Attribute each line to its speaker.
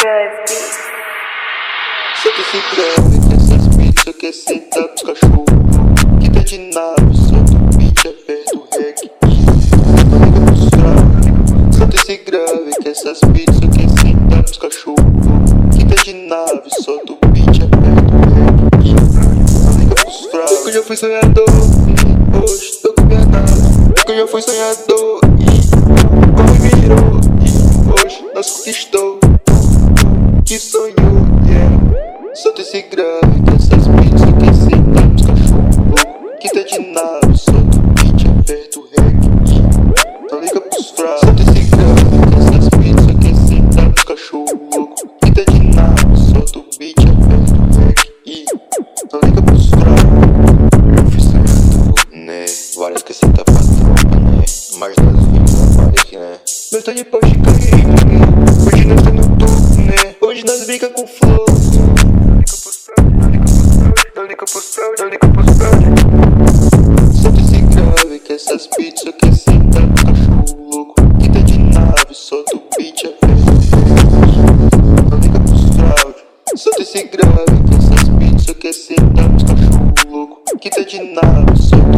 Speaker 1: Solta esse grave que essas pizzas quer sentar pros cachorros. Que tá de nave, solta o beat, aperta o rec. Não liga pros fracos. Solta esse grave que essas pizzas quer sentar pros cachorros. Que tá de nave, solta o beat, aperta o rec. Não liga pros fracos. Eu que já fui sonhador, hoje tô com minha nave. Eu que já fui sonhador e como virou. E hoje nós conquistou. Que sonhou, yeah. Solta esse grave que essas pizzas quer sentar pros cachorros loucos. Que tá de nave, solta o beat, aperta o rec. Não liga pros fracos. Solta esse grave que essas pizzas quer sentar pros cachorros loucos. Que tá de nave, solta o beat, aperta o rec. Não liga pros fracos.
Speaker 2: Eu fui sonhador, né? Várias que senta pra tropa, né? Mas nós vimos a parede, né?
Speaker 1: Nós tá de pau de carreira, né? Hoje nós tá no topo, né? Hoje nós briga com flow. Não liga pros fraude. Solta esse grave que essas pizzas quer sentar pro cachorro louco. Que tá de nave, solta o beat, aperta o rec. Não liga pros fraude. Solta esse grave que essas pizzas quer sentar pros cachorro louco. Que tá de nave, solta